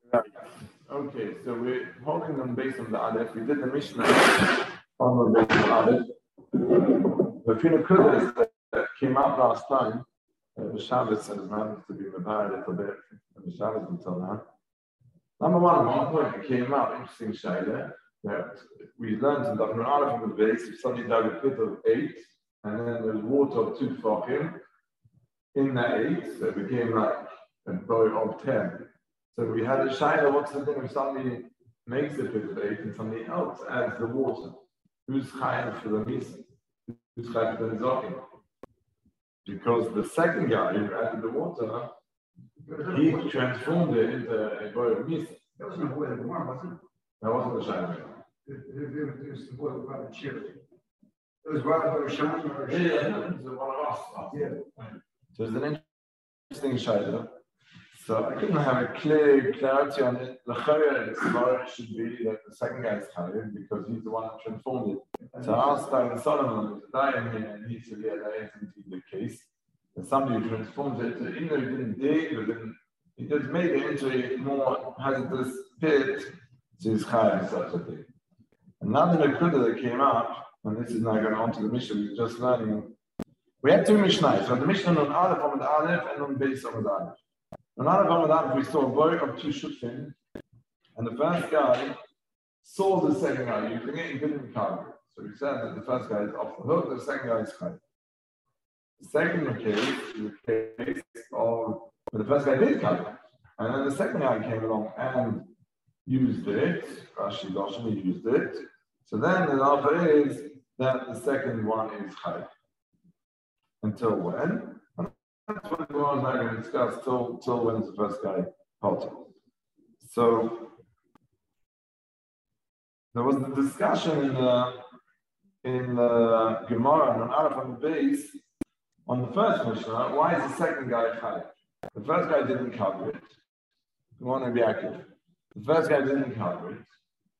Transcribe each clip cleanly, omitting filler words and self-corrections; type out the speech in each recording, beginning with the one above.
Right. Okay, so we're holding them based on the Aleph. We did the Mishnah on the base of Aleph. The Finakudas that came out last time, the Shabbos has managed to be prepared a little bit from the Shabbos until now. Number one point that came out, interesting Shaila, that we learned in the Aleph on the base, if somebody dug a pit of 8, and then there's water of 2 tefachim in that 8, so it became like a boy of 10. So we had a shaila, what's the thing if somebody makes a pit of 8 and somebody else adds the water? Who's chayav for the misa? Who's chayav for the nizokim? Because the second guy who added the water, he transformed it into a boy of misa. That wasn't a boy of the war, was it? That wasn't the shaila. It was the boy of the charity. It was brought by Shana or Yeah, it was one of us. Yeah. So it's an interesting shaila. So I couldn't have a clarity on it. The chayah should be that the second guy is chayav because he's the one that transformed it. So I asked David Solomon to die in here, and he said, yeah, that isn't the case. And somebody who transforms it, even though he didn't dig, he just made it into a more hazardous pit, so he's chayav such a thing. Another Nakuda that came out, and this is now going on to the Mishnah, we were just learning. We had two Mishnahs. So the Mishnah on Aleph on the Aleph and on Beis on the Aleph. On Aleph on the Aleph, we saw a boy of 2 shutfim, and the first guy saw the second guy using it, he didn't cover it. So we said that the first guy is off the hook, the second guy is chayav. The second case is the case of the first guy did cover it, and then the second guy came along and used it. Rashi Doshim used it. So then the offer is that the second one is chayav. Until when? And that's what we're not going to discuss till when is the first guy halted. So there was the discussion in the Gemara and on Aleph on the base on the first Mishnah. Why is the second guy chayav? The first guy didn't cover it. We want to be accurate. The first guy didn't cover it.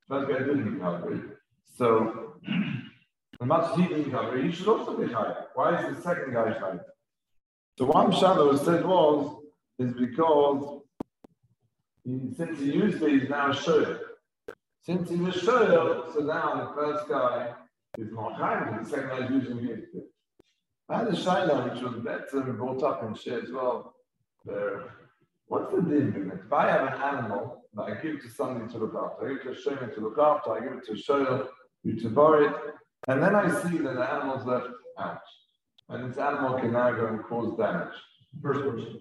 So as much as he didn't cover it, he should also be chayav. Why is the second guy chayav? So one shadow said is because since he used it, he's now shoyer. Since he was shoyer, so now the first guy is more chayav, the second guy is using his bit. I had a shadow which was better and brought up in share as well. What's the difference? If I have an animal that I give to somebody to look after, I give it to a shoyer to look after, I give it to a shoyer to borrow it, and then I see that the animal's left out. And this animal can now go and cause damage. First person.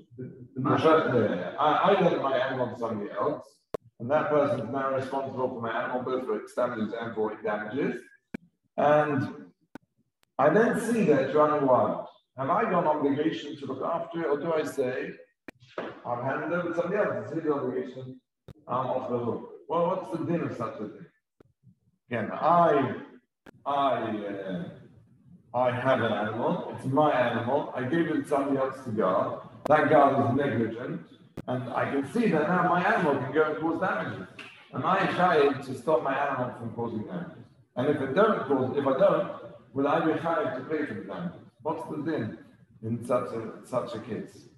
I lend my animal to somebody else, and that person is now responsible for my animal, both for its damages and for its damages. And I then see that it's running wild. Have I got an obligation to look after it, or do I say, I've handed over to somebody else, it's his obligation, I'm off the hook? Well, what's the din of such a thing? Again, I have an animal, it's my animal, I gave it to somebody else to guard, that guard is negligent, and I can see that now my animal can go and cause damages. Am I chayav to stop my animal from causing damages? And if I don't, will I be chayav to pay for the damages? What's the din in such a case?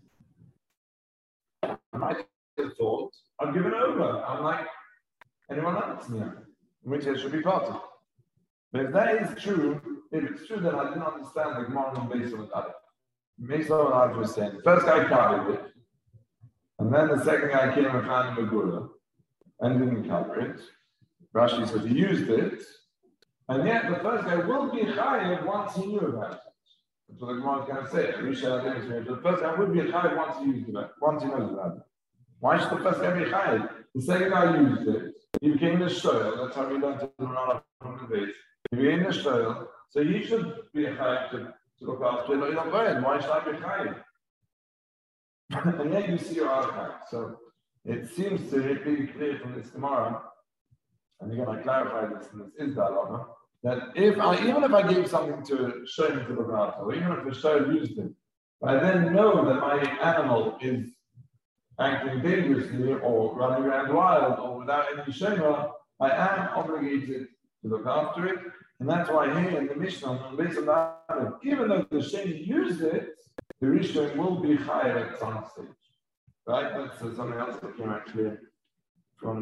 I might have thought, I've given over, unlike anyone else now, in which I should be part of. But if that is true, if it's true that I didn't understand the Gemara on Beis on Aleph. Beis on Aleph was saying, the first guy covered it, and then the second guy came and found Megura, and didn't cover it. Rashi says he used it, and yet the first guy will be chayav once he knew about it. That's what the Gemara is going to say. The first guy would be chayav once he knows about it. Why should the first guy be chayav? The second guy used it, he became the shoyel, that's how we learned to run off from the base. He became the shoyel, so he should be a chayav to look after it. Why should I be chayav? And yet you see your archive. So it seems to be clear from this Gemara, and again I clarify this in this Isdalama, that even if I gave something to a shoyel to look after, or even if the shoyel used it, I then know that my animal is acting dangerously or running around wild or without any shema, I am obligated to look after it. And that's why here in the Mishnah, based on that, even though the Sheni used it, the Rishon will be chayav at some stage. Right? That's something else that came actually from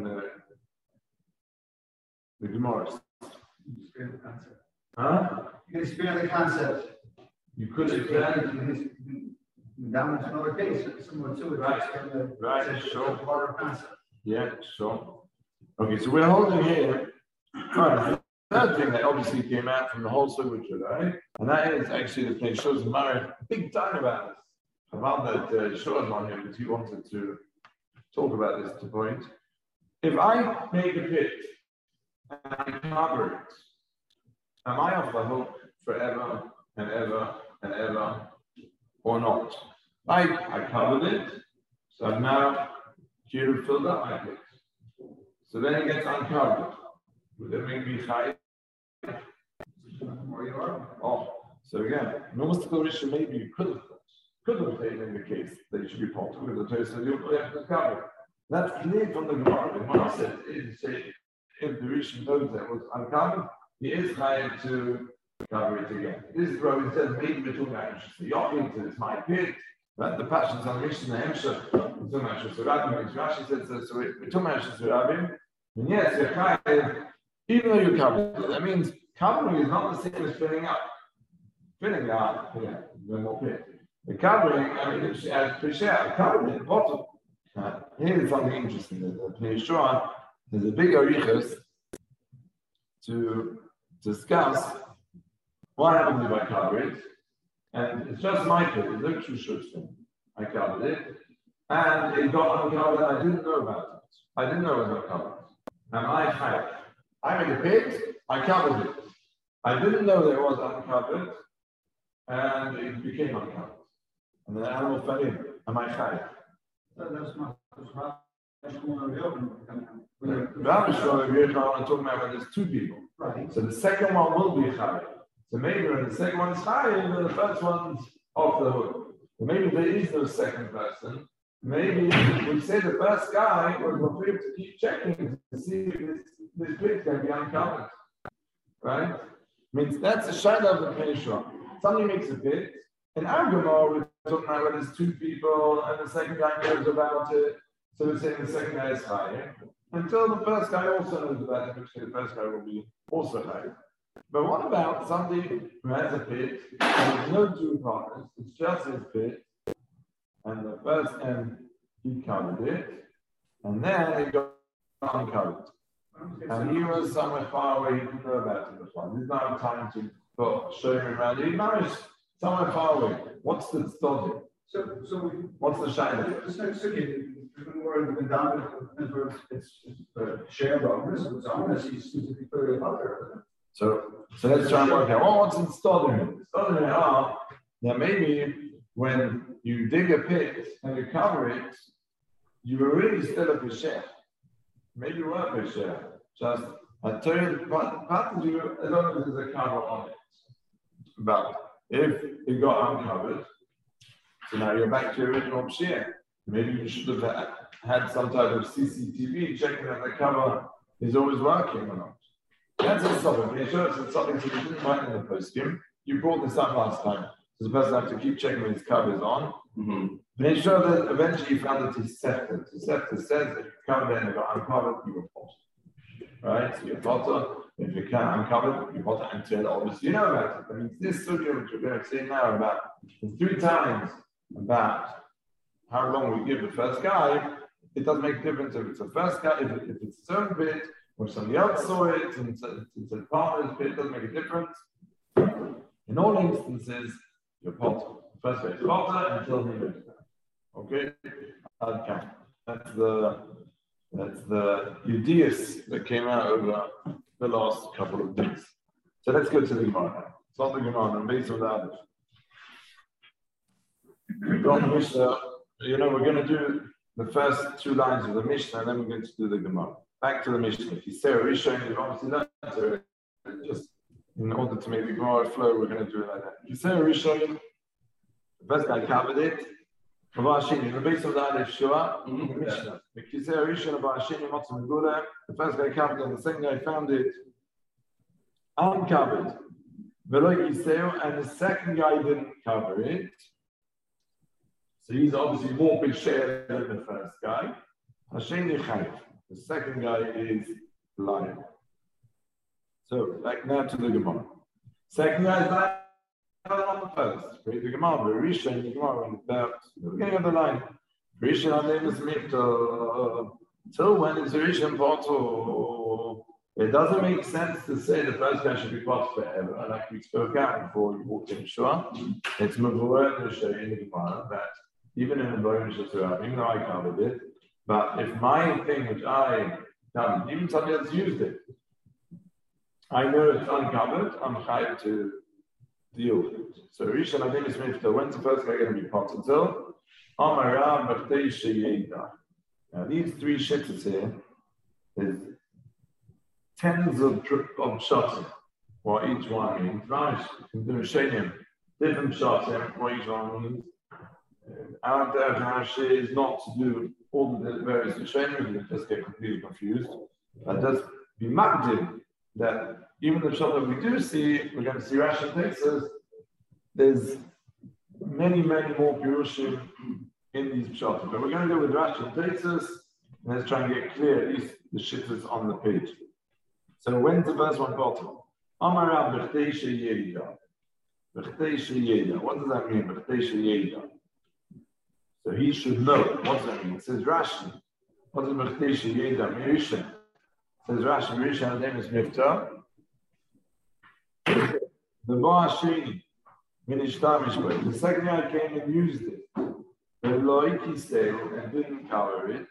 the Gemara. Huh? You can spare the concept. You could explain. Down to another case, similar to it. Right, sure. Broader concept. Yeah, sure. Okay, so we're holding here. Right. The third thing that obviously came out from the whole signature, right? And that is actually the place shows Mara big time about this. About that shows on him because he wanted to talk about this to point. If I make a pit and I cover it, am I off the hook forever and ever and ever or not? I covered it, so I've now filled up my pit. So then it gets uncovered. Would that make me high? Oh, so again, no mystical maybe you could have taken in the case that you should be part with the person you have to cover. That's clear from the Gemara. The Gemara said if the Rishon knows that was uncovered, he is hired to cover it again. This is where we said maybe we're talking about the Yochid, it's my pit, but the passions on Rishon the Hemshah, we're talking about Shusarabim, Rashi said so we're talking about Shusarabim, and yes, you're hired, even though you're covered it. That means covering is not the same as filling up. Filling up, yeah, the more pit. The covering, I mean, as Pesher, covering at the bottom. Here's something interesting. There's a big arichos to discuss what happened if I cover it. And it's just my pit, it's no true thing. I covered it, and it got uncovered, and I didn't know about it. I didn't know it was uncovered. And I made a pit, I covered it. I didn't know that it was uncovered, and it became uncovered. And the animal fell in. Am I chayav? That's not. Rav Shlomo we're talking about when there's two people. Right. So the second one will be chayav. So maybe when the second one's chayav, then the first one's off the hook. So maybe there is no second person. Maybe we say the first guy was afraid to keep checking to see if this pit can be uncovered. Right? Means that's a shadow of the Peshua. Somebody makes a pit. In our Gemara, we're talking about when there's two people and the second guy knows about it. So we're saying the second guy is higher. Until the first guy also knows about it, which the first guy will be also higher. But what about somebody who has a pit and there's no two partners, it's just his pit, and the first end he covered it, and then it got uncovered. And he was somewhere far away, he didn't know about it before. He didn't have time to show him around. He managed somewhere far away. What's the story? What's the shine? It's not sticky. It's the share bonus. It's honest. He's to be very other. So let's try and work out. Well, what's in Stodder? Now maybe when you dig a pit and you cover it, you were really still a Pesher. Maybe you were a Pesher. Just I tell you, part of you, I don't know if there's a cover on it. But if it got uncovered, so now you're back to your original Pesher. Maybe you should have had some type of CCTV checking that the cover is always working or not. That's a problem. It's something that you didn't write in the postscript. You brought this up last time. So the person has to keep checking his covers on. Make sure that eventually you found that he's sefted. The sefted says that if you cover it and it got uncovered, you report. Right? So you report. If you can't uncover it, you report until obviously you know about it. I mean, this sugya which we're going to see now about the 3 times about how long we give the first guy, it doesn't make a difference if it's the first guy, if it's his own bit, or somebody else saw it, and it's a partner's bit, it doesn't make a difference. In all instances, you're potter. First guy is potter until he lives there. Okay? Okay. That's the ideas that came out over the last couple of days. So let's go to the Gemara now. It's not the Gemara, I'm based on the others. We're going to do the first 2 lines of the Mishnah, and then we're going to do the Gemara. Back to the Mishnah. If you say Rishon, you've obviously learned it. Just in order to make the Gemara flow, we're going to do it like that. If you say Rishon, the first guy covered it. In the base of the Aleph Shua, the Mishnah. If you say Rishon, the first guy covered it, and the second guy found it uncovered. And the second guy didn't cover it. So he's obviously more big share than the first guy. The second guy is liable. So back now to the Gemara. Second guy is liable on the first. Read the Gemara, Berisha and the Gemara about the beginning of the line. Berisha and name is Mifta. So when it's Berisha and Porto, it doesn't make sense to say the first guy should be part forever, like we spoke out before we walked in Shua. It's Mavur and Shari in the Gemara that even in the Boim Shasura, even though I covered it, but if my thing which I done, even somebody else used it, I know it's uncovered, I'm chayav to deal with it. So Rishon, I think it's Mifta. When's the first guy going to be part until? Amara B'chtei Sheyeda. Now these three shittas here, there's tens of shots, what each one means. Right, you can do Shenim, different shots, what each one means. Our Rashi is not to do all the various Shenim, you just get completely confused. But does be magdim that even the shot that we do see, we're going to see Rashi takes us, there's many more Pirushim in these shots. But we're going to go with Rashi takes us, and let's try and get clear, at least the shittas on the page. So when's the first one bottom? Amara B'chtei Sheyeda. B'chtei Sheyeda. What does that mean? B'chtei Sheyeda. So he should know. What does that mean? It says Rashi. What does B'chtei Sheyeda mean? It says Rashi. Mirisha, name is Mifta. The Bar Sheni. The second guy came and used it. The Loiki sale and didn't cover it.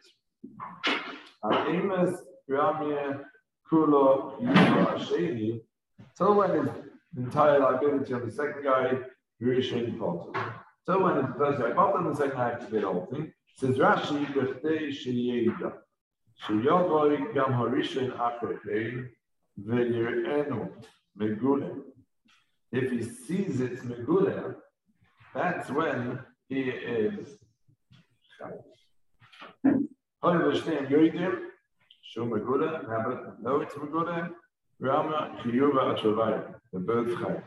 Amos Ramya Kulo Yuva Sheni. So when his entire liability on the second guy, Rishon Potter. So when the first guy Potter, the second guy activated the whole thing. Says Rashi, B'chtei Sheyeda. Sheyodoi Gam Harishon Acherein V'yir'enu Megule. If he sees it's Megule, that's when he is Hoyvashtem Yoidim. Show Megule, no, it's Megule. Rama Chiyuva Achavai, the birth Chayiv.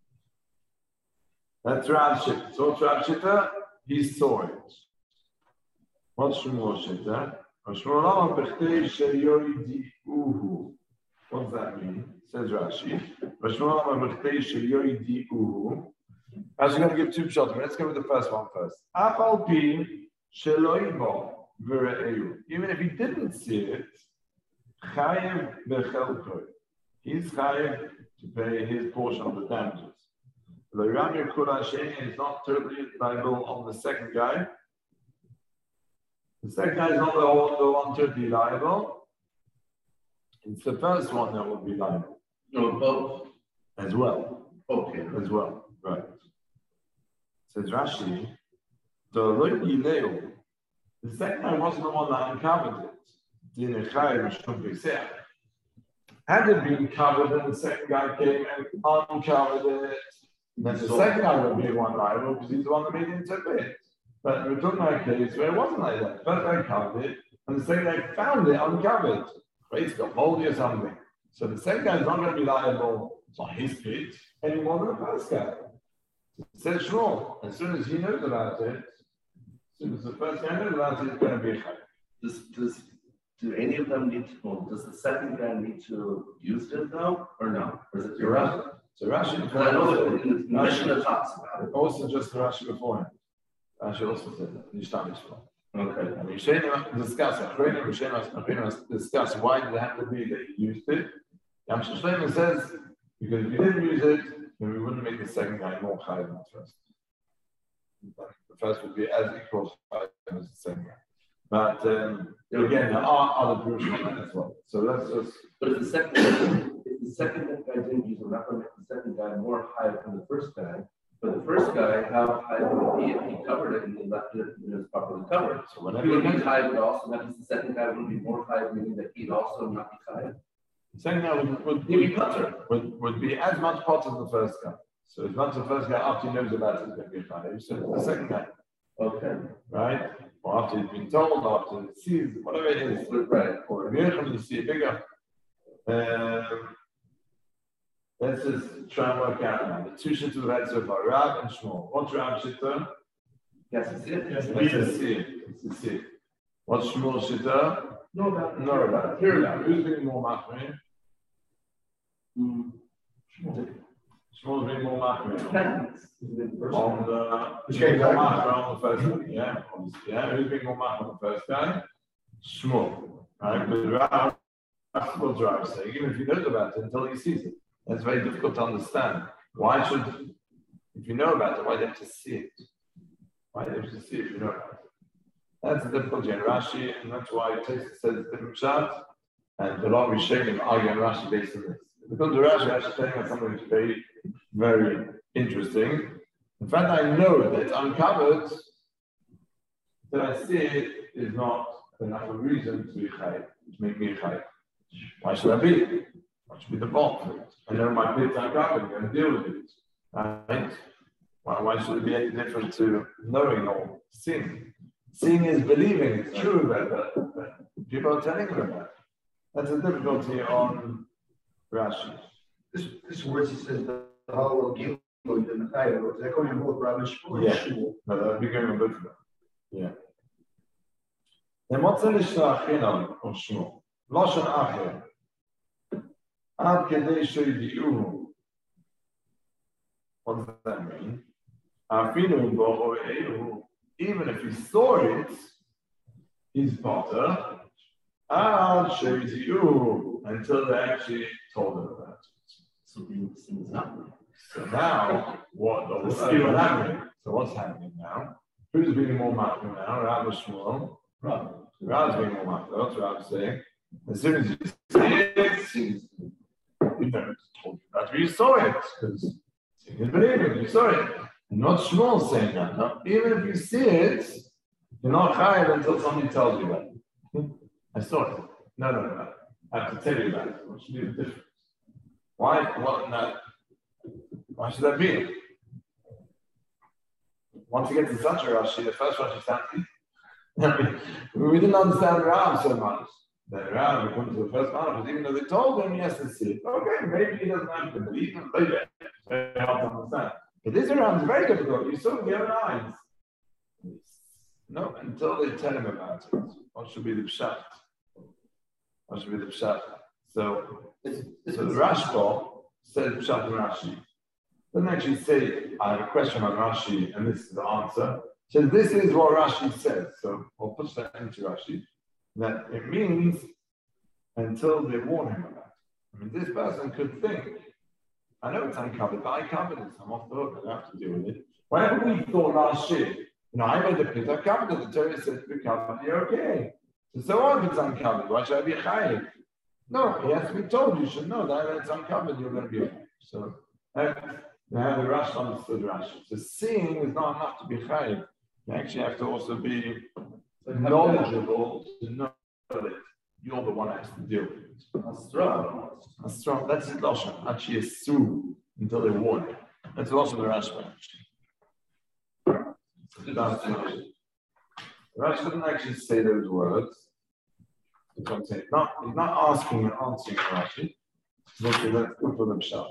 That's Rav Shita. So Rav Shita, he saw it. What's Shmuel Shita? Shmuel Lama B'chtei Sheyoidi Uhu. What does that mean? Says Rashi. Shmuel Lama B'chtei Sheyoidi Uhu. Actually, I'm going to give two shots. Let's go with the first one first. Afal Pi Sheloibo V're'eu. Even if he didn't see it, Chayiv B'chelkoi. He's chayav to pay his portion of the damages. The Ramir Kula Sheni is not totally liable on the second guy. The second guy is not the one totally liable. It's the first one that will be liable. No, both. As well. Okay. As well. Right. Says Rashi, the Loki Leo, the second guy wasn't the one that uncovered it. Had it been covered and the second guy came and uncovered it, then the second guy would be one liable because he's the one that made it into it. But we're talking about a case where it wasn't like that. First guy covered it, and the second guy found it uncovered. It's got moldy or something. So the second guy is not going to be liable on his pit any more than the first guy. It says sure. As soon as he knows about it, as soon as the first guy knows about it, it's going to be a chayv. Do any of them need to, does the second guy need to use it though, or no? Or is it your Rashi? So Rashi, I know that in the Mishnah talks about it. Also just the Rashi beforehand. Rashi also said that. Okay. And Yishayim discuss why did it have to be that he used it. Yam Shlomo says, because if you didn't use it, then we wouldn't make the second guy more high than the first. The first would be as equal as the second guy. But again, there are other proofs on that as well. So let's just. But if the second guy didn't use it, not going to make the second guy more high than the first guy. But the first guy, how high would he if he covered it and he left it and it was properly covered? So whenever he would be high, but also that means the second guy would be more high, meaning that he'd also not be high. The second guy would be as much pot as the first guy. So as much as the first guy after he knows about it is going to be high. So the second guy. Okay. Right? Or after he's been told, after he sees, whatever it is. Right. Or if you see it bigger. Let's just try and work out now. The two shittas we've had so far, Rav and Shmuel. What's Rav shitta? Yes, it's it. Let's see it. What's Shmuel shitta? Know about it. Know about it. Hear about it. Who's being more machmir? Shmuel's being more machmir. On the first guy. Yeah. Yeah. Who's being more machmir on the first guy? Shmuel. Right? But Rav will drive saying, even if he knows about it until he sees it. That's very difficult to understand. Why should, if you know about it, why do you have to see it? Why do you have to see it if you know about it? That's a difficulty in Rashi, and that's why Tosfos says it's different shot, and a lot of Rishonim argue on Rashi based on this. Because the Rashi is telling us something that's very, very interesting. The fact that I know that it's uncovered, that I see it, is not enough of a reason to be chayv, to make me chayv. Why should I be? What should be the fault for it? I know my pit's uncovered, I'm going to deal with it. Right? Why should it be any different to knowing or seeing? Seeing is believing, it's true, but people are telling them about it. That's a difficulty on Rashi. This word says the whole Gilul in the title. Is that going in both Rav and Shmuel? Yeah. No, that would be going on both of them. Yeah. Then what's the Lishachinon or Shmuel? Lashon Acher. Ad Kedei Shoydi'uhu. What does that mean? Afinu Bo Oe'ehu. Even if he saw it, he's potter. Ad Shoydi'uhu. Until they actually told him about it. So now, what's happening? So what's happening now? Who's being more machmir now? Rav or Shmuel? Rav. Rav's being more machmir. That's what I'm saying. As soon as you see it, you don't told you about it. You saw it because seeing is believing. You saw it. And not Shmuel saying that. No, even if you see it, you're not chayav until somebody tells you about it. I saw it. No. I have to tell you about it. What should be the difference? Why? What? No. Why should that be? Once you get to such a Rashi, the first Rashi sounds we didn't understand Rav so much. Then Rav, we come to the first one, even though they told him he has to see it. Okay, maybe he doesn't have to believe him. It's very hard to understand. But this around is very difficult. You saw it with your own eyes. No, until they tell him about it. What should be the pshat? What should be the pshat? So the Rashba says pshat and Rashi. Doesn't actually say, I have a question on Rashi, and this is the answer. So this is what Rashi says. So we'll push that into Rashi. That it means until they warn him about it. I mean, this person could think, I know it's uncovered, but I covered it. I'm off the hook. I don't have to deal with it. Whatever we thought last year, I made the pit, I covered it. The Torah said to be covered, you're okay. So what if it's uncovered? Why should I be chayiv? No, he has to be told. You should know that when it's uncovered, you're going to be okay. So now the Rashi understood Rashi. So seeing is not enough to be chayiv. You actually have to also be knowledgeable to know that you're the one that has to deal with it. Astra. That's it, Lashon. Actually, assume until they warn you. That's Lashon the Rashi. Rashi doesn't actually say those words. That's what I'm saying. He's not asking and answering Rashi. That's good for themselves.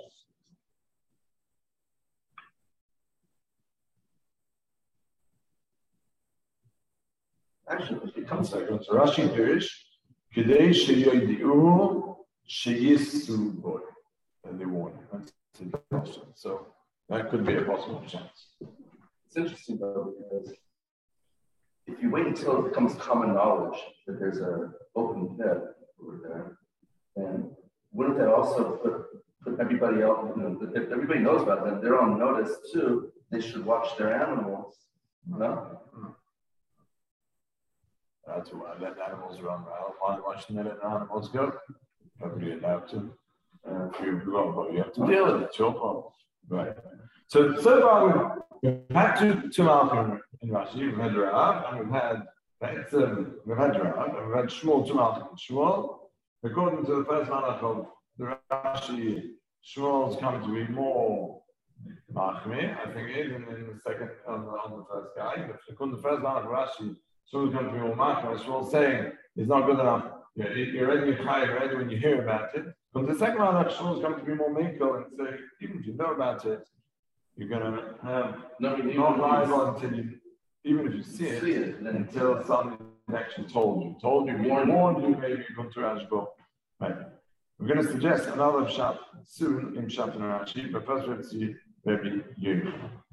Actually, it comes back to Rashi Pirish, Kedei sheyoidiu sheyisu boy, and they warn him. So that could be a possible chance. It's interesting though, because if you wait until it becomes common knowledge that there's an open pit over there, then wouldn't that also put everybody else, if everybody knows about that, they're on notice too, they should watch their animals, no? That's why I let animals run around. Why shouldn't I let animals go? Nobody allowed to. If you go, but you have to deal with it. It's your problem. Right. So far we've had two Malcolm in Rashi. We've had Rav, and we've had Rav, and we've had Shmuel, two Malcolm and Shmuel. According to the first Malach of the Rashi, Shmuel's come to be more Machmir, I think it is, in the second on the first guy. But according to the first Malach of Rashi, Shmuel's going to be more machmir. Shmuel's saying it's not good enough. You're ready to cry, you're ready when you hear about it. But the second one, Shmuel's going to be more mingle and say, even if you know about it, you're going to have not liable until even if you see it, then until something actually told you, warned you, maybe you come to Rashba. Right. We're going to suggest another shot soon in Pshat and Rashi, but first let's see maybe you.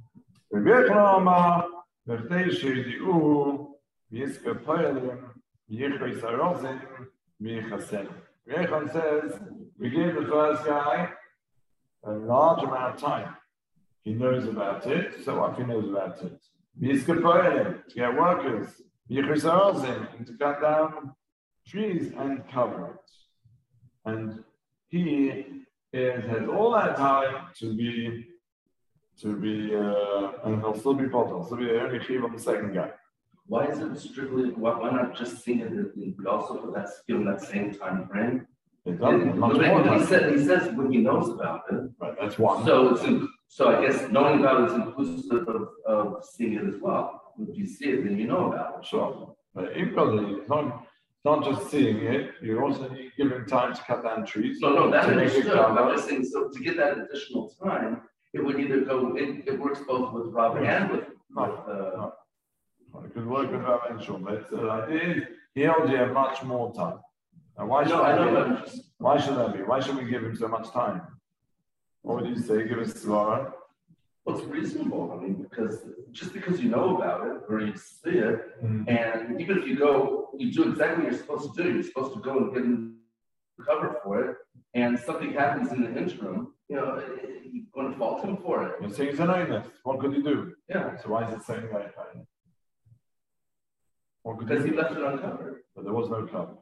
Rechon says, we gave the first guy a large amount of time. He knows about it, so what if he knows about it? To get workers, and to cut down trees and cover it. And he has all that time to be, and he'll still be bottled. So the only chiv on the second guy. Why is it strictly? Why not just sing it? But also for that, give him that same time frame. It doesn't. Much more He says when he knows about it. Right, that's one. So I guess knowing about it is inclusive of seeing it as well. If you see it, then you know about it. Sure. But equally, it's not just seeing it, you also need to give him time to cut down trees. No, that understood. I'm just saying, so to get that additional time, it would either go, it works both with Rob and with No. It could work with Rav and Shul. But the idea is he already have much more time. And why should why should that be? Why should we give him so much time? What would you say? Give us Svara? Well, it's reasonable. I mean, because you know about it or you see it, and even if you do exactly what you're supposed to do. You're supposed to go and get in cover for it, and something happens in the interim. You're going to fault him for it. You're saying he's an honest. What could he do? Yeah. So why is it saying that? Because he left it uncovered. But there was no cover.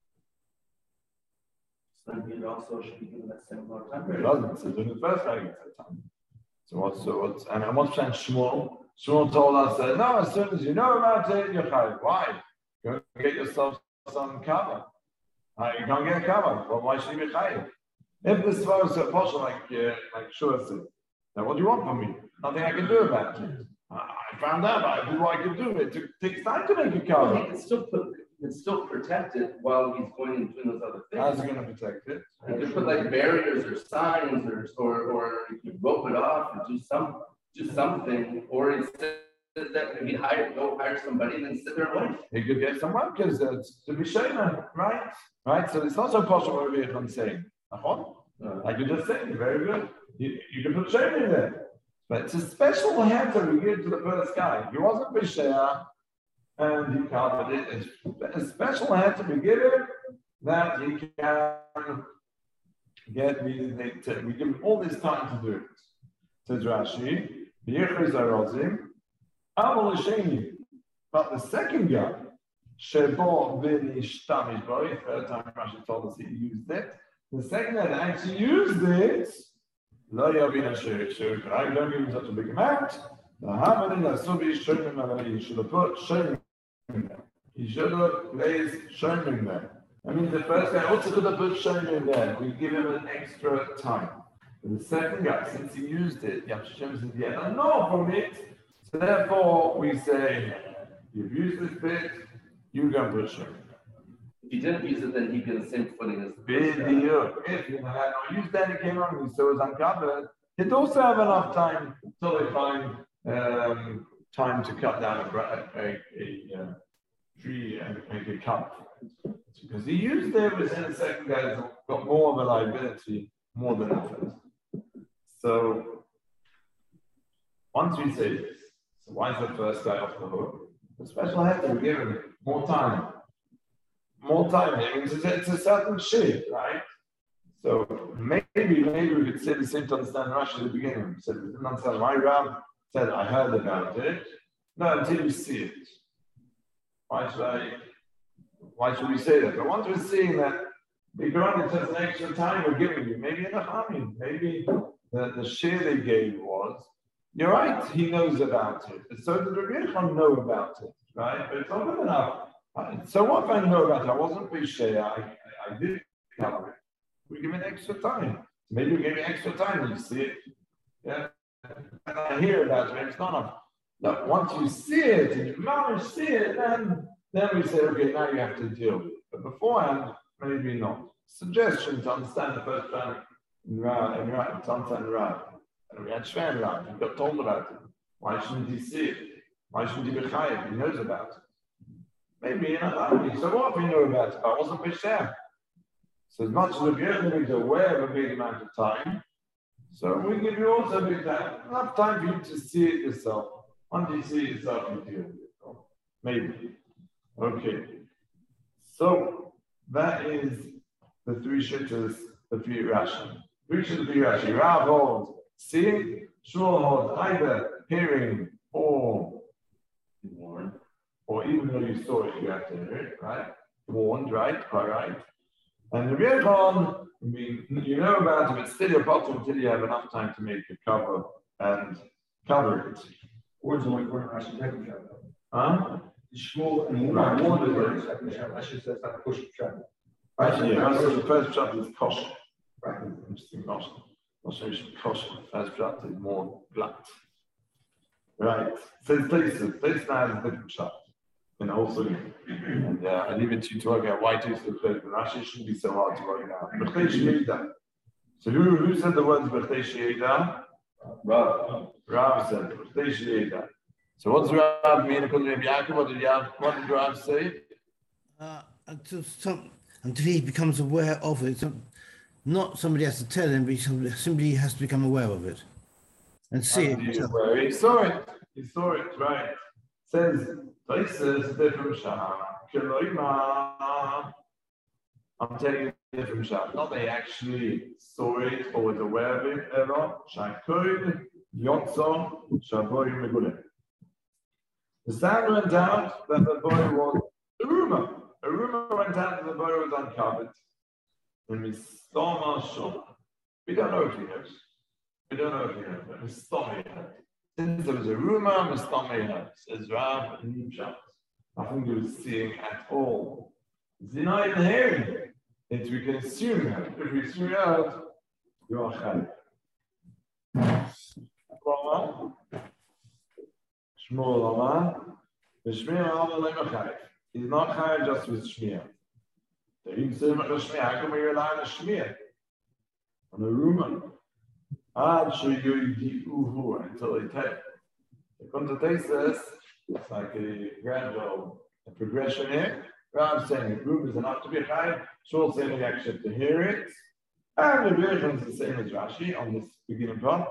So then he also should be given that same amount of time. It doesn't. So in the first guy gets that time. So what's and what's saying Shmuel? Shmuel told us that no, as soon as you know about it, you're chayav. Why? Go get yourself some cover. You can't get a cover. Well, why should you be chayav? If this was so partial, like Shua said, now what do you want from me? Nothing I can do about it. I found out I did what I could do. It takes time to make a cover. He can still protect it while he's going and doing those other things. How's he going to protect it? He could put like barriers or signs or he could rope it off and do something, or instead that maybe hire somebody and then sit there and wait. He could get some workers to be shaman, right? Right. So it's not so possible what I'm saying. Like you just said, very good. You can put shaman in there. But it's a special hand that we give to the first guy. He wasn't Bishaya and he covered it. It's a special hand to be given that he can get we give him all this time to do it. Says Rashi, but the second guy, Shebo bin Ishtamish Boy, third time Rashi told us he used it. The second guy that actually used it, לא יבין שכרגע לא יבין such a big amount. He should have put showing there. He should have placed showing there. I mean, the first guy also could have put showing there. We give him an extra time. But the second guy, since he used it, Hashem said, yeah, no from it. So therefore, we say, you've used this bit, you go put showing. If he didn't use it, then he'd be on the same footing as the first guy. If he had not used that, he came on, so it was uncovered. He'd also have enough time until they find time to cut down a tree and make a cut. Because he used it, but then the second guy's got more of a liability, more than the first. So once we say this, so why is the first guy off the hook? The special head will give him more time. More time, it's a certain shape, right? So maybe we could say the same to understand Rashi at the beginning. So we didn't understand why Rav said, I heard about it. No, until you see it. Why should we say that? But once we're seeing that the Quran says an extra time we're giving you, maybe in a Hamim, maybe the share they gave was, you're right, he knows about it. So did Rabbi Yechon know about it, right? But it's not good enough. So what if I know about it? I wasn't Bishaya, I did cover it. We give it extra time. Maybe we give it extra time, you see it. Yeah. And I hear about it, maybe it's not enough. Look, once you see it and you manage to see it, then we say, okay, now you have to deal with it. But beforehand, maybe not. Suggestion to understand the first time in Rav, to understand Rav. And we had Shvan Rav, he got told about it. Why shouldn't he see it? Why shouldn't he be chayiv? He knows about it. Maybe you're not allowed. So what if you know about it? I wasn't Pesher. So as much as the B'yechon is aware of a big amount of time, so we give you also a big time. Enough time for you to see it yourself. Once you see it yourself, you deal with it. Maybe. Okay. So that is the three shittas, the three Rashi. Three shittas, the three Rashi. Rav holds seeing, Shmuel holds either hearing or warned, or even though you saw it, you have to hear it, right? Warned, right? Quite right. And the B'yechon, I mean, you know about it, but still you're bottom until you have enough time to make a cover and cover it. Words only for Rashi second chapter. Huh? Shmuel and one is the second chapter. Rashi says that push chapter. Actually, yeah, the first chapter is kosher. Right. Interesting kosher. Also, kosher. The first chapter is more flat. Right. So it's places now has a different shot. And also, and I leave it to you to work out why two so close. But Rashi shouldn't be so hard to work out. B'chtei she'eda. So who said the words b'chtei she'eda? Rav said b'chtei she'eda. So what does Rav mean according to Yaakov? What did Rav say? Until he becomes aware of it. Not somebody has to tell him, but somebody has to become aware of it and see it. He saw it. He saw it, right. Says places different shah. I'm telling you different shah. Not they actually saw it or was aware of it ever. Shakoid, Yotzo, Shaboy Megule. The sound went out that the boy was a rumor. A rumor went out that the boy was uncovered. And we don't know if he knows. We don't know if he knows, but since there was a rumor, Mistami says Rav and Nimshat. Nothing he was seeing at all. He's not even hearing it. It's we can assume that. If we assume out, you are Chayv. Shmuel Amar. Shmuel Amar Lema Chayv. He's not Chayv just with Shmuel. How come we rely on a shmir? On a rumor? Until they tell. The Contatesis, it's like a gradual progression here. Rav saying the group is enough to be high, Shmuel saying the action to hear it. And the version is the same as Rashi on this beginning part.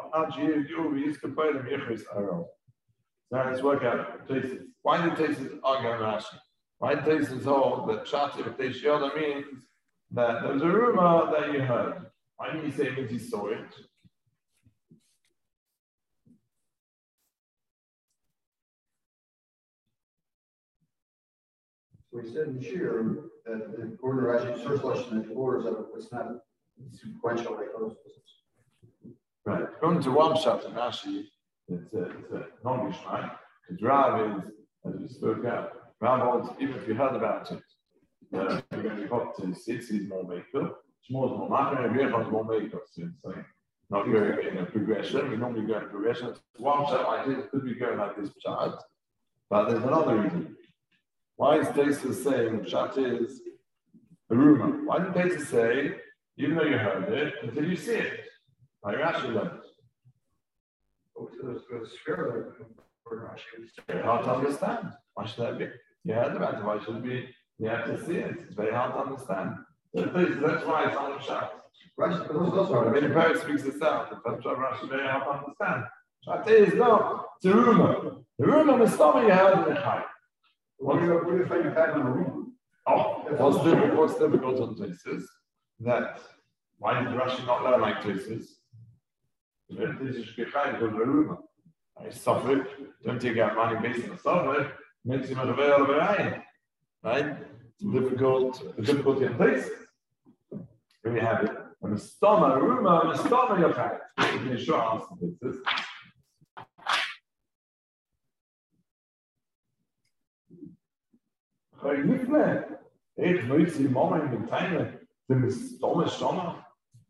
So let's work out Tesis. Why do Tesis argue on Rashi? My taste is all that Shati of Teishiyoda means that there was a rumor that you heard. Why do you say it means you saw it? So he said in Shir that the order actually source lesson in the orders of it's not sequential like those. Right. Going to one shot in Rashi, it's a non-Gishmai, because Rav is, as we spoke out, Rav holds, even if you heard about it, you're going to be hot to 6 is more makeup, Shmuel is more macher, and B'yechon is more makeup. So it's like not going in a progression. We normally go in progression. It's one shot like this, could be going like this chart, but there's another reason. Why is Tesis saying Pshat is a rumor? Why didn't Tesis say, even though you heard it, until you see it? Like Rashi learns. Very hard to understand. Why should that be? You heard about it, why should it be? You have to see it. It's very hard to understand. That's why it's not a Pshat. Rashi, when the poet speaks this out, that's why Rashi is very hard to understand. Pshat is, no, it's a rumor. The rumor is something you heard in the Chai. What do you find you had on a rumor? Oh, what's difficult on Tesis? That why did Rashi not learn like Tesis? This is because of a rumor. I suffer, don't take out money based on the suffer, makes him a veil of a eye. Right? It's difficult, the difficulty in Tesis. Here we have it. When a stoma, a rumor, and a stoma, you're right. Give me a short answer to Tesis. Ich möchte die Mama in den Teilen, denn es dumme Sommer.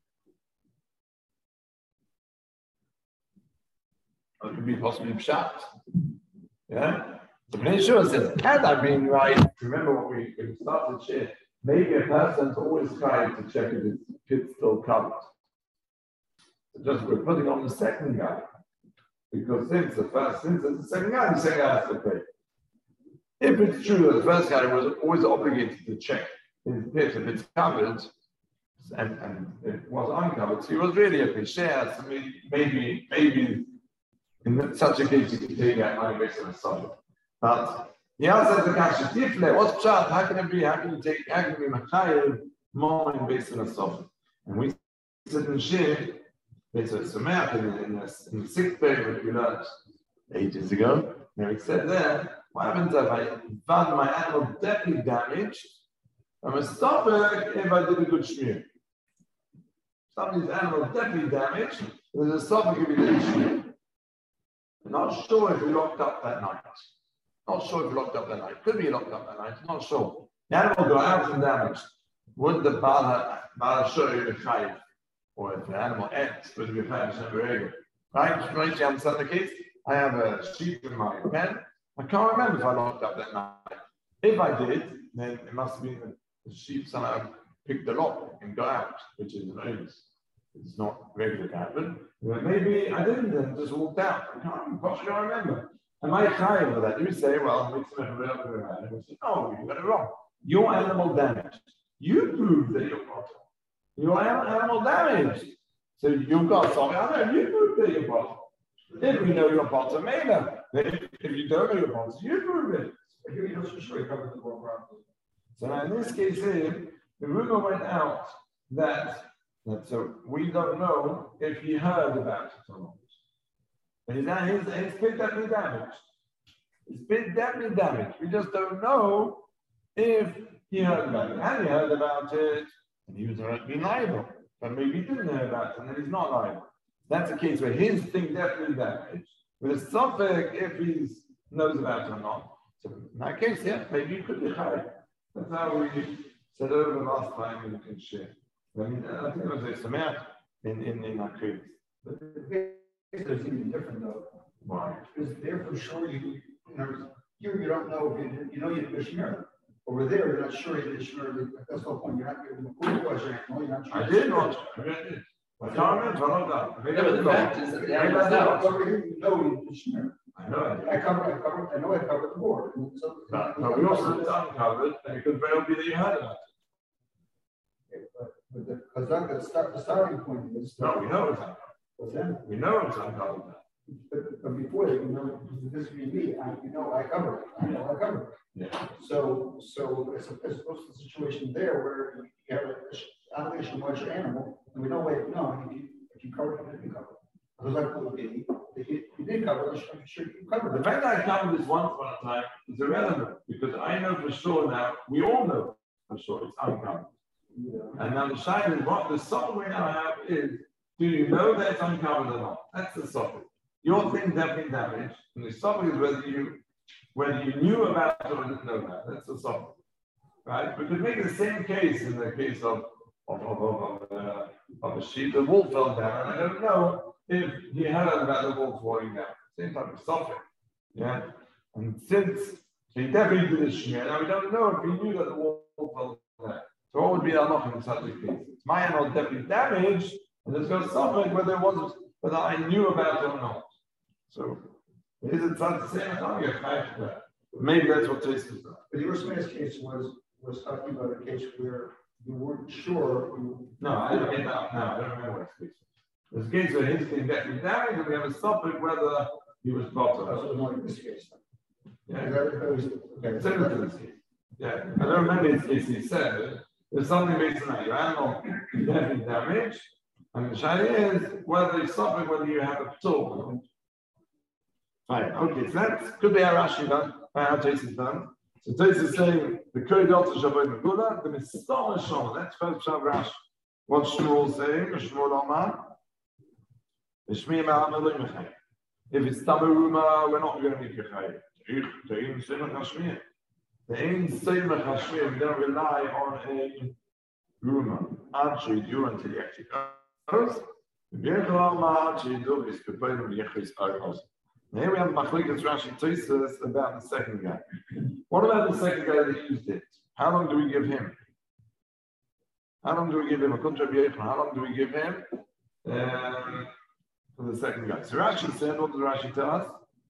That could be possibly Pshat. Yeah? The Peninsula says, had I been right, remember what we started shit, maybe a person's always trying to check if his pit's still covered. So just we're putting on the second guy. Because since the second guy has to pay. If it's true that the first guy was always obligated to check his pit if it's covered, and it was uncovered, so he was really a pisher, so maybe in such a case you could take out money based on a subject. But he also says the kasha tifle, what's pshat? How can it be? How can you be machayev money based on a subject? And we said in Shir, there's a Sameach in the sixth page that we learned ages ago. Now it said there, what happens if I found my animal definitely damaged? I'm a stopper if I did a good shmir. Somebody's animal definitely damaged, there's a stopper if he did a shmir. I'm not sure if he locked up that night. Could be locked up that night, not sure. The animal got out and damaged. Would the Baal show you the chayiv? Or if the animal ends, would it be a chayiv? Right? Right? You understand the case? I have a sheep in my pen. I can't remember if I locked up that night. If I did, then it must have been the sheep somehow picked the lock and got out, which is an onus. It's not regular to happen. Maybe I didn't and just walked out. I can't remember. Am I chayiv with that? You say, well, we say, no, you got it wrong. Your animal damaged. You proved that you're part. Your animal damaged. So you've got something. I know you proved that you're part. If we know your parts are made up, then if you don't know your parts, you prove it. So now in this case here, the rumor went out that so we don't know if he heard about it or not. But his pit definitely damaged. His pit definitely damaged. We just don't know if he heard about it. And he heard about it, and he was being liable. But maybe he didn't know about it, and then he's not liable. That's a case where his thing definitely damaged. With a suffix, if he knows about it or not. So in that case, yeah, maybe you could be high. That's how we said over last time in Shir. I mean, I think it was a Sameach in our creed. But the case is even different though. Why? Because there for sure you don't know if you know you did a shmir. Over there, you're not sure you did a shmir. That's the whole point. You're not you're not sure. I did not. I did. I can't remember. I don't know. But the fact is that the animal's out. You know you did a shmir. I know. I know I covered the board. So, but we also did uncovered, and it could very well be that you heard about it. Because the starting point is. No, we know it's uncovered. What's that? We know it's uncovered. But before that, this would be me. I covered it. I know I covered it. Yeah. So as opposed to the situation there where you have an allegation about your animal, and we don't wait. No, if you cover it, you cover it. Because that would be if you did cover it, I'm sure you covered it. The fact that I covered this once upon a time is irrelevant because I know for sure now. We all know for sure it's uncovered. Yeah. And now the shine is what the software we now have is: do you know that it's uncovered or not? That's the software. Your thing definitely damaged, and the software is whether you knew about it or didn't know about it. That's the software, right? We could make the same case in the case of a sheep. The wolf fell down, and I don't know if he heard about the wolf falling down. Same type of software, yeah. And since he definitely did a shmir, now we don't know if he knew that the wolf fell down. So what would be Allah in such a case? It's my animal definitely damaged, and there's going to suffer whether I knew about it or not. So is it the same time? Maybe that's what this is. But your Smith's case was talking about a case where you weren't sure. No, I don't remember what his case was. There's a case where his thing definitely damaged, and we have a topic whether he was brought to us. That was not in this case. Yeah. Okay. Similar to this case. Yeah. I don't remember his case. He said there's something based on that. Your animal is definitely damaged, and the shayla is whether it's something whether you have a tool. Fine. Okay, so that could be our Rashi done, our Jason done. So Jason is saying the Kuri Delta Shabbat Megula, the Mistama Shama. That's first Shav Rashi. What Shmuel saying? Shmuel Omar. If it's Tamaruma, we're not going to be Kechayim. The Ein Seimach Hashmir, we don't rely on a rumor. Actually, do until he actually goes. Here we have Machlikas Rashi Tosfos about the second guy. What about the second guy that used it? How long do we give him? How long do we give him? How long do we give him? for the second guy. So Rashi said, what does Rashi tell us?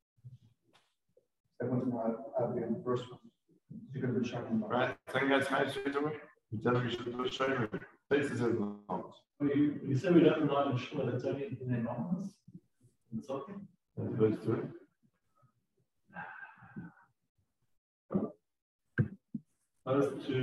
Second one, I'll be in the first one. You're going to be shocking about. Right, second guy's kind of straight away. You tell him you should do a shame. Places is not. You said we don't know in Shua that's only in the anonymous. It's okay. As opposed to it. Opposed to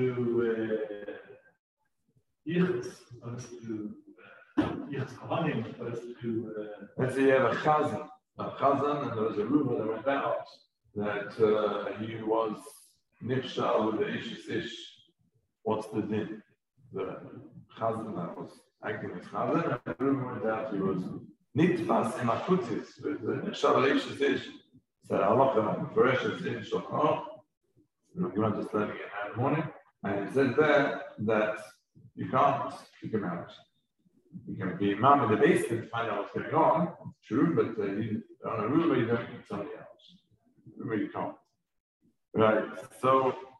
Yichus, opposed to Yichus Kohanim, opposed to. Let's say you have a chazan, and there was a rumor that went out that he was nifshal with the ish. What's the din? The chazan that was acting as chazan, and the rumor went out he was nitfas in akutis with the nifshal ish. So Allah Bereshes in Shulchan. We're just learning it in the morning, and it says there that you can't kick him out. You can be imam in the basement to find out what's going on. It's true, but on a rumor you don't kick somebody else. Rumor you can't. Right. So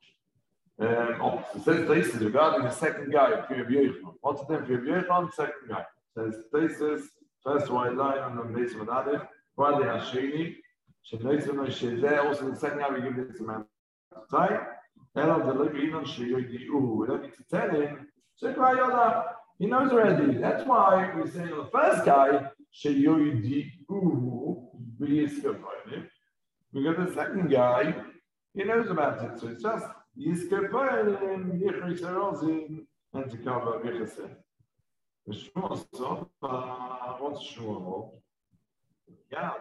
it says places regarding the second guy, Pir Yochanan. What's the name for Yochanan? Second guy. It says places first white line on the basement Adif, Wadi Hashini. Also the second guy we give this amount of time. We don't need to tell him. He knows already. That's why we say the first guy, we got the second guy, he knows about it. So it's just and to cover Bichaseh. What's Shmuel? Yeah,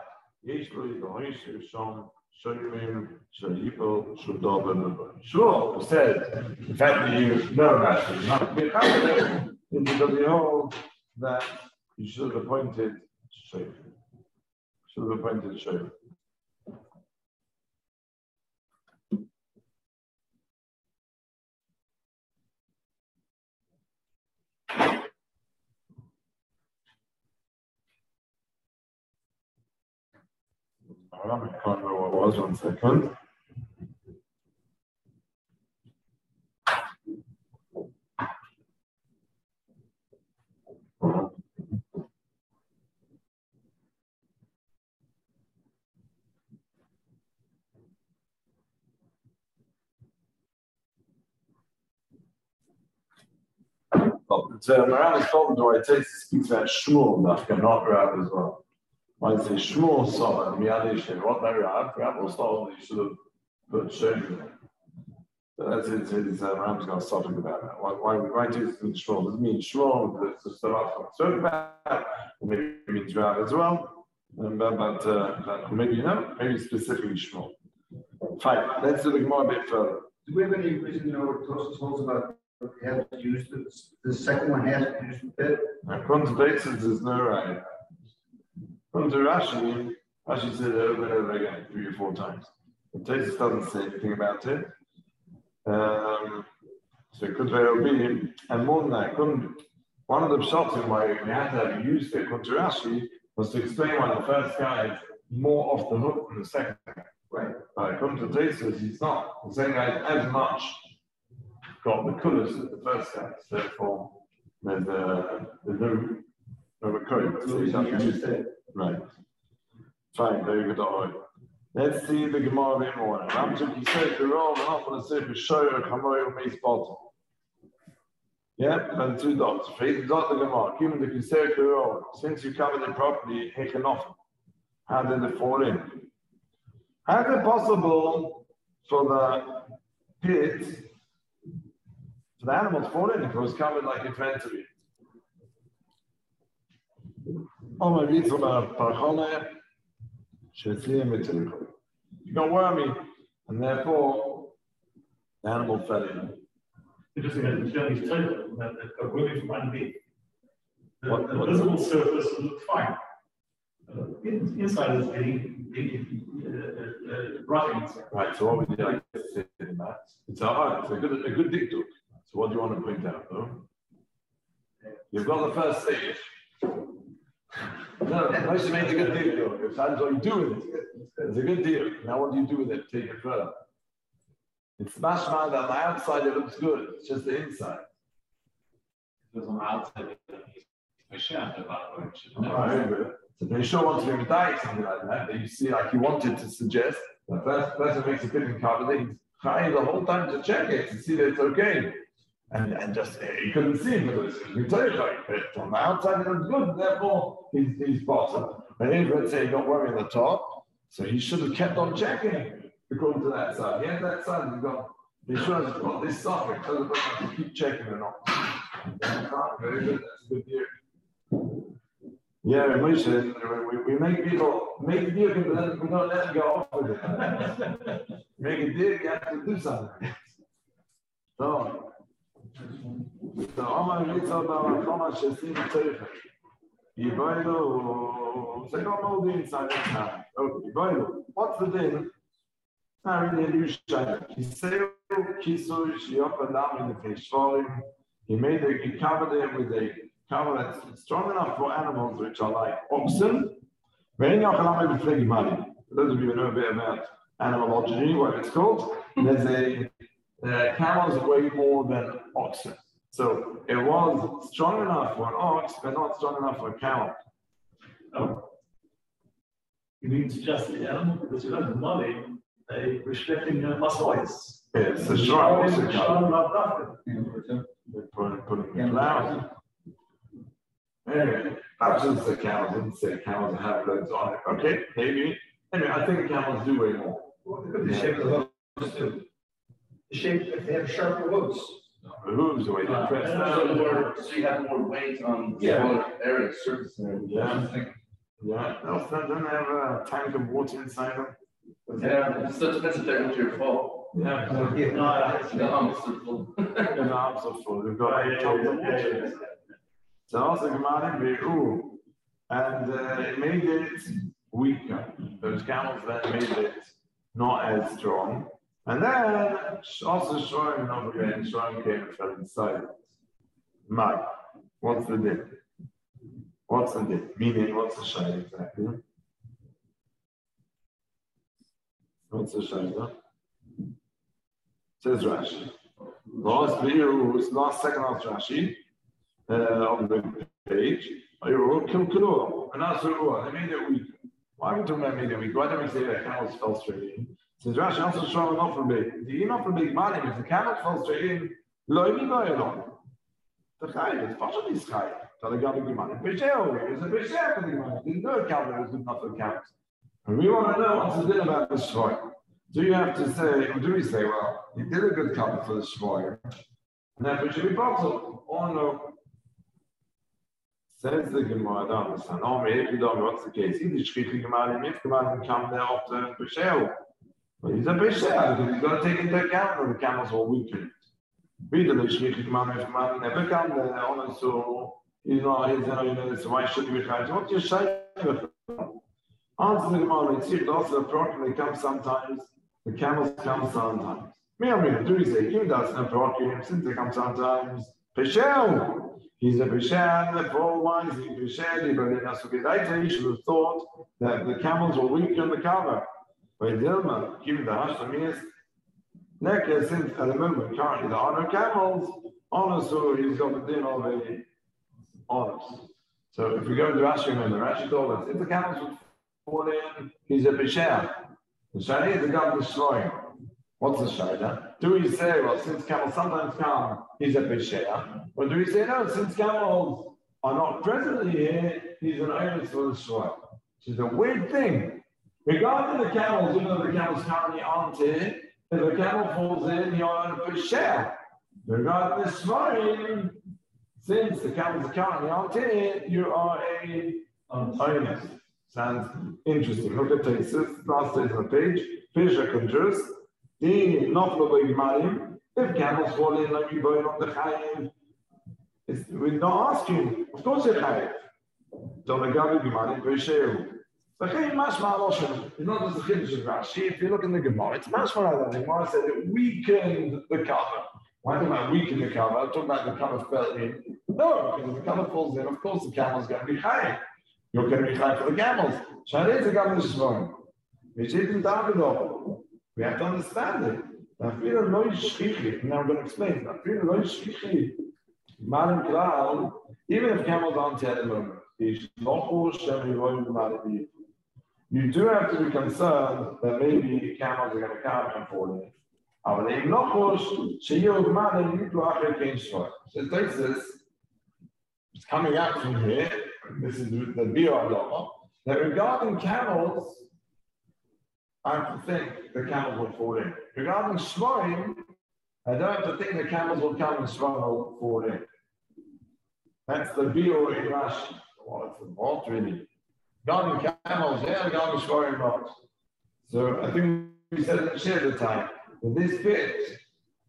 Sure, said the fact that you know about it, not because you know that you should have appointed Shaykh. I can't remember what it was, 1 second. Maran is told the way it speaks about Shmuel, not Rav as well. When I say Shmuel saw and Miyadish, what they Rav was told that you should have put Shem in there. So that's it. Ram's going to talk about that. Why do it mean Shmuel? Does it mean Shmuel? It's just about maybe it means Rav as well. But maybe maybe specifically Shmuel. Fine. Let's do the Gemara a bit further. Do we have any reason to know what Tosfos holds about? We have to use the second one has to use the pit. According to Tosfos, there's no right. According to Rashi said it over and over again 3 or 4 times. But Tosfos doesn't say anything about it. So it could very well be, and more than that, one of the shots in why we had to have used it, according to Rashi, was to explain why the first guy is more off the hook than the second guy. Right. But according to Tosfos, he's not. The second guy is as much got the colours of the first guy, so therefore there's no recurring. So you have to use it. Right. Fine, very good. All right. Let's see the Gemara a bit more. Yeah, and 2 dots. Dot the Gemara. Given the Kisei, since you covered it properly, how did it fall in? How is it possible for the pit, for the animals to fall in if it was covered like it's meant to be? You got wormy, and therefore the animal fell in. Interesting that the jelly's total, that they've got wormy from underneath. The visible surface looks fine. Inside is getting rotting. Right, so what would you like to say in that? It's a good diktuk. So what do you want to point out, though? You've got the first stage. No, Moshe made a good deal. That's what you do with it. It's a good deal. Now what do you do with it? Take it further. It's mashma that on the outside it looks good. It's just the inside. Because on the outside So they sure want to die, something like that you see, like he wanted to suggest, the first person makes a fitting cover, he's trying the whole time to check it, to see that it's okay. And just, he couldn't see because it's on the outside, it looks good, therefore he's bottom. But if, let's say, don't worry on the top, so he should have kept on checking according to that side. He had that side, he should have got this suffix, so the person has to keep checking or not. Very good, that's a good view. Yeah, we make people make a deal, but then we don't let them go off with it. Make a deal, you have to do something. So Omar Yitzhak Bar Choma Shesim Tzeicha. Yiboilu, they don't know the inside and outside. Okay, Yiboilu, what's the din? Not really a new shayla. Kiseu Kisu Shiop Adam in the Feshvorim. He covered it with a cover that's strong enough for animals which are like oxen. For those of you who know a bit about animalology, what it's called, there's camels weigh more than oxen. So it was strong enough for an ox, but not strong enough for a camel. Oh. You mean to just the animal? Because you know the money, they restricting muscles. Yes, the shrine was a cover. Putting it loud. Anyway, perhaps it's the camels, didn't say camels have loads on it. Okay, maybe. Anyway, I think camels do weigh more. The shape of the hooves too. The shape, if they have sharper hooves. The hooves, the way they press down. So you have more weight on smaller areas, surface area. Yeah. No, don't they have a tank of water inside them? Yeah, so that's a temperature fall. Yeah. The arms are full. The arms are full. They've got like tons of water. So also Gemara Be'u, and it made it weaker. Those camels then made it not as strong. And then also Shoim came and fell inside. Mike, what's the dip? What's the dip? Meaning, what's the shayla exactly? What's the shayla? Says Rashi. Last second of Rashi. On the page, they made it weak. Why are we talking about made it weak? Why don't we say that camels fell straight in? Since Rashi also showing enough from big. The enough from big money, if the camel fell straight in, the chayiv, it's partially chayiv. So they got to give money. Bishel is a bishel for the money. Didn't know a camel was good enough for camels. And we want to know what's the deal about the shvoy. Do you have to say, or do we say, well, he did a good cover for the shvoy, and therefore it should be bottled, or no? Says the Gemara, I don't understand. Oh, maybe you don't know what's the case. He's the Gemara, if Gemara come there after Bishel. But he's a Bishel, because he's got to take into account that the camels were weakened. Read the Shrichi Gemara, if Gemara never come there, so so why should we try? What's your shayla? Answer the Gemara, it's here, also the Prokim, they come sometimes, the camels come sometimes. Do we say, you does no Prokim, since they come sometimes, Bishel. He's a Bishad, the four wise, he's Bishad, but in Asukidai, he should have thought that the camels were weak on the cover. By Dilma, given the Hashtamias, Nekah, since at the moment currently there are no camels, so he's got the din of a honors. So if we go to Rashi, remember, Rashi told us, if the camels would fall in, he's a Bishad. The Shadi is the God destroying. What's the shayla? Do we say, well, since camels sometimes come, he's a bishaya? Or do we say, no, since camels are not presently here, he's an iris for the shroud? Which is a weird thing. Regarding the camels, even though the camels currently aren't here, if a camel falls in, you're a bishaya. Regarding the shroud, since the camels currently aren't here, you are a iris. Sounds interesting. Look at this. Last days on the page. Fisher conjures. The noflo b'marim. If camels fall in, like you going on the chayiv, we're not asking. Of course, they're chayiv. Don't agabi b'marim b'yishehu. But hey, mashma aloshem. It's not just the chiddush of Rashi. If you look in the Gemara, it's mashma like that. The Gemara said it weakened the cover. Why am I weakening the cover? I'm talking about the cover fell in. No, because if the cover falls in, of course the camel's going to be chayiv. You're going to be chayiv for the camels. Shadei is a gabi shvorim. V'shittim ta'avidoh. We have to understand it. Now I'm going to explain. even if camels aren't here at the moment, you do have to be concerned that maybe camels are going to come and fall in. So it takes this, it's coming out from here, this is the Biur that regarding camels, I have to think the camels will fall in. Regarding Shvarim, I don't have to think the camels will come and Shvarim will fall in. That's the Biur in Rashi. Well, it's not really. Regarding camels, yeah, regarding Shvarim, not. So I think we said it at the time that this pit,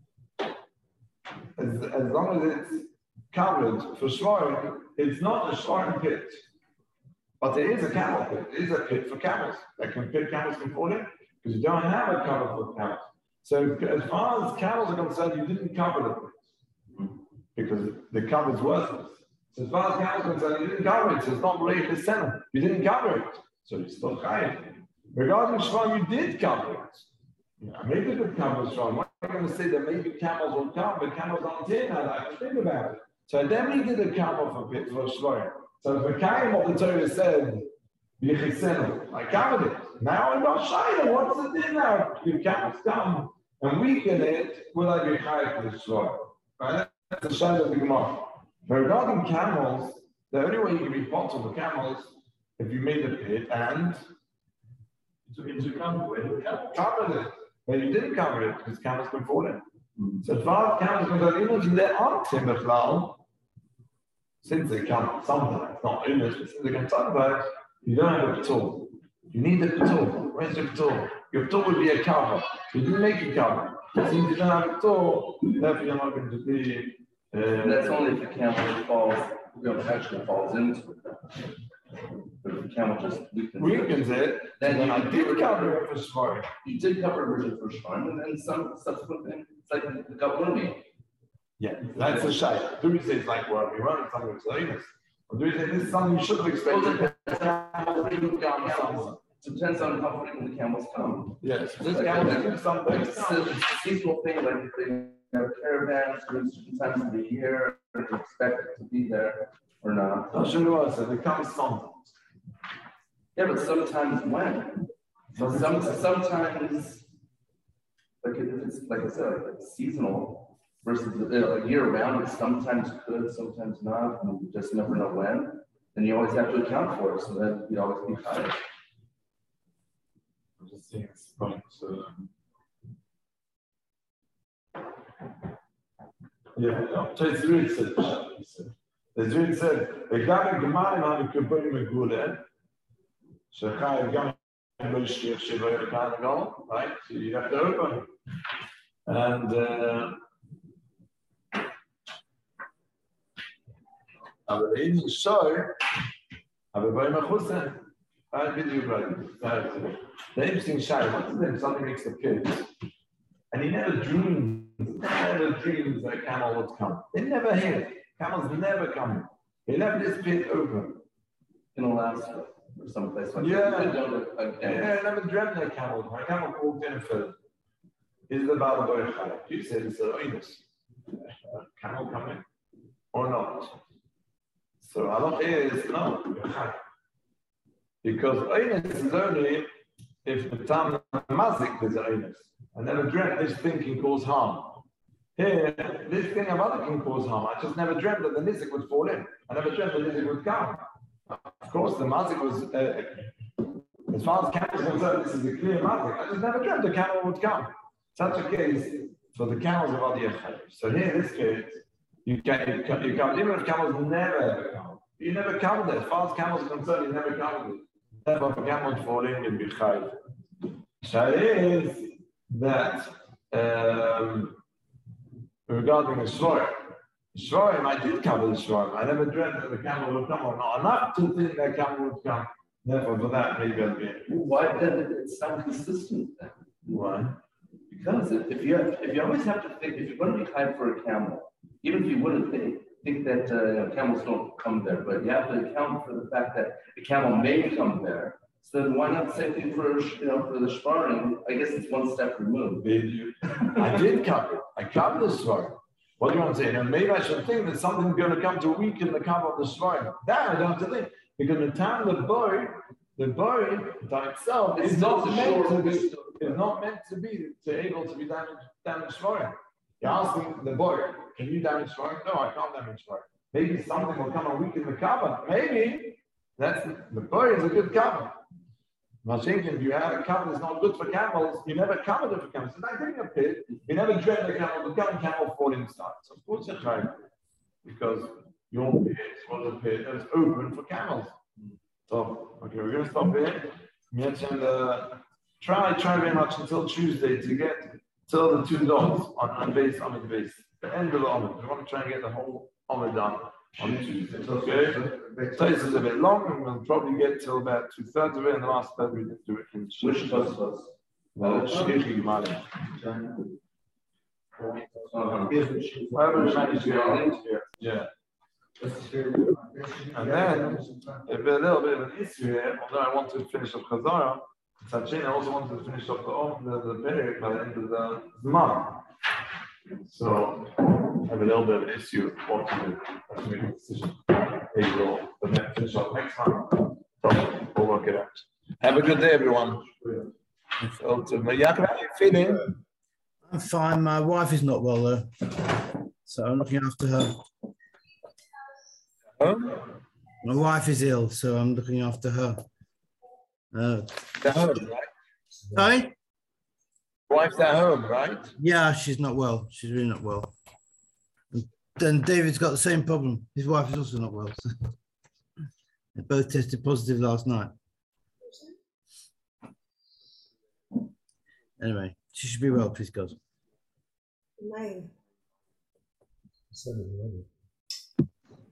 as long as it's covered for Shvarim, it's not a Shvarim pit. But there is a camel pit. There is a pit for camels. Camels can fall in because you don't have a cover for camels. So as far as camels are concerned, you didn't cover the pit because the cover is worthless. So as far as camels are concerned, you didn't cover it. So it's not really the center. You didn't cover it. So you're still chayiv. Regarding Shvarim, you did cover it. Maybe the camels Shvarim. Why am I going to say that maybe camels will come, but camels aren't here now? I have to think about it. So then we did a camel for pit for Shvarim. So the Kaim of the Torah said, I covered it. Now I'm not shy. What's the thing now? If camels come and weaken it, will I be high for the Shvarim? Right? That's the shy of the Gemara. But regarding camels, the only way you can be possible for camels if you made a pit and covered it. But you didn't cover it because camels can fall in. So as far as camels can go, even if they aren't timber, since they come sometimes, not always, but since they come sometimes, you don't have a patul. You need a patul. Where's your patul? Your patul would be a cover. You didn't make a cover. Since you don't have a patul, therefore you're not going to be. That's only if the camel falls, actually falls into it. But if the camel just weakens it, then I did cover it for Shvarim. You did cover it for Shvarim, and then some subsequent thing, it's like the Gavloni. Yeah, that's a shy. Do we say it's like where we run something with Zionist? Or do we say this is something you should have expected? It depends on how frequent the camels come. Yes, this camels do something. It's a seasonal thing, like if they have caravans during certain times of the year, they expect it to be there or not. So they come sometimes. Yeah, but sometimes when? So sometimes, like if it's like I said, like seasonal. Versus a year round, it's sometimes good, sometimes not, and you just never know when. And you always have to account for it, so that you always be high. I'm just seeing this point. Yeah, so it's really said. It's really said. The guy in Gemara had a kabbalah megule. So Chayav Gam Shir Shiva Kanagol, right? So you have to open, and. Aber in so, aber bei mir Hussein, video brother. The interesting shy, something makes the kids, and he never dreams that camel would come. They never hear it. Camels never come. He left this pit open. In Alaska or someplace like that. Yeah, I never dreamt that camel. My camel walked in and fell. Is the Baba Boy Chai? You said it's a oinus. Camel coming or not? So Allah is no, because oinus is only if the time mazik is oinus. I never dreamt this thing can cause harm. Here, this thing of other can cause harm. I just never dreamt that the nizik would fall in. I never dreamt the nizik would come. Of course, the mazik was, as far as camel is concerned, this is a clear mazik. I just never dreamt the camel would come. Such a case for the camels of Adi Echad. So here, in this case, you come, even if camels never ever come. You never covered it. As far as camels are concerned, you never covered it. Therefore, for camels falling in Bichai. So it is that regarding the Shvarim, I did cover the Shvarim. I never dreamt that the camel would come, or not enough to think that camel would come. Therefore, for that, maybe I'll be. Why then it sound consistent then? Why? Because if you always have to think, if you're going to be high for a camel, even if you wouldn't think that camels don't come there, but you have to account for the fact that a camel may come there. So then why not the same thing for for the Shvarim? I guess it's one step removed. I did cover it. I covered the Shvarim. What do you want to say? Now, maybe I should think that something's going to come to weaken the cover of the shrine. That I don't have to think. Because the time the boy by itself is not meant to be. It's not meant to be able to be damaged shrine. You're asking the boy, can you damage shrine? No, I can't damage shrine. Maybe something will come and weaken the cover. Maybe that's the boy is a good cover. If you have a cover that's not good for camels, you never covered it for camels. It's like digging a pit, you never drain the camel, the camel fall inside. So of course it's right. Because your pit was a pit that's open for camels. So, okay, we're going to stop here. Mention try very much until Tuesday to get till the 2 dots on base, the end of the omelet. We want to try and get the whole omelet done on Tuesday. Okay? So this is a bit long, and we'll probably get till about 2/3 of it, and the last third we just do it in Which does was? Shlichi Gemara. Whatever we manage to get on here. Yeah. And then, a little bit of an issue here, although I want to finish up Chazara, Sachin, I also wanted to finish up the period by the end of the month. So, I have a little bit of an issue of what to do. Let's make a decision. Maybe we'll finish up next time. So, we'll work it out. Have a good day, everyone. So, Yaakov, how are you feeling? I'm fine. My wife is not well though, so I'm looking after her. My wife is ill, so I'm looking after her. At home, right? Sorry? Wife's at home, right? Yeah, she's not well. She's really not well. And then David's got the same problem. His wife is also not well. So. They both tested positive last night. Anyway, she should be well, please God. Nine.